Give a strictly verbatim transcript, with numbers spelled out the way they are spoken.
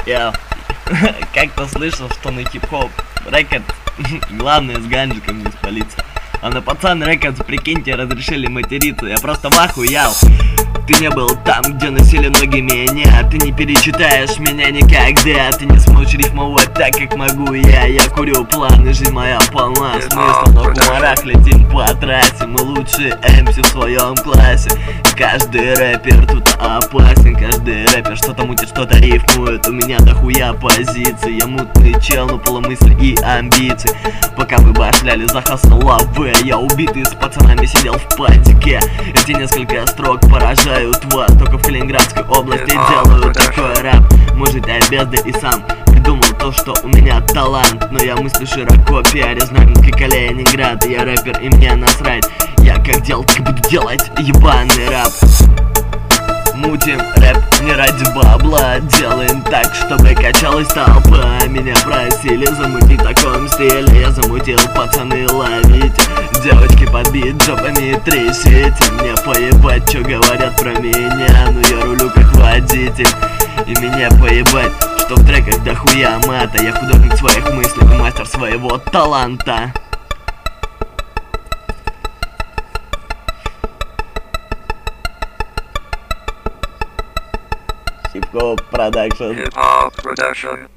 Я как-то слышал, что на хип-хоп рэкет главное с ганджиком не спалиться. А на пацан рэкетс, прикиньте, разрешили материться. Я просто в ахуе, яу. Ты не был там, где носили ноги меня. Ты не перечитаешь меня никогда. Ты не сможешь рифмовать так, как могу я. Я курю планы, жизнь моя полна смысла. На кумарах летим по трассе. Мы лучшие эм си в своем классе. Каждый рэпер тут опасен. Каждый рэпер что-то мутит, что-то рифмует. У меня дохуя позиций. Я мутный чел, но полумысли и амбиции. Пока вы башляли за хасл лавы, я убитый с пацанами сидел в патике. Эти несколько строк поражают вас. Только в Калининградской области делаю такой рэп. Может, я безда и сам придумал то, что у меня талант. Но я мыслю широко, пиарю знаменский Калининград. Я рэпер и мне насрать. Я как делал, так и буду делать ебаный рэп. Мутим рэп не ради бабла. Делаем так, чтобы качалась толпа. Меня просили замутить в таком стиле. Я замутил, пацаны, ловите. Девочки под бит жопами трясите. Мне поебать, что говорят про меня. Но я рулю как водитель. И мне поебать, что в треках дохуя мата. Я художник своих мыслей, мастер своего таланта. Hip-Hop Production. Hip-Hop Production.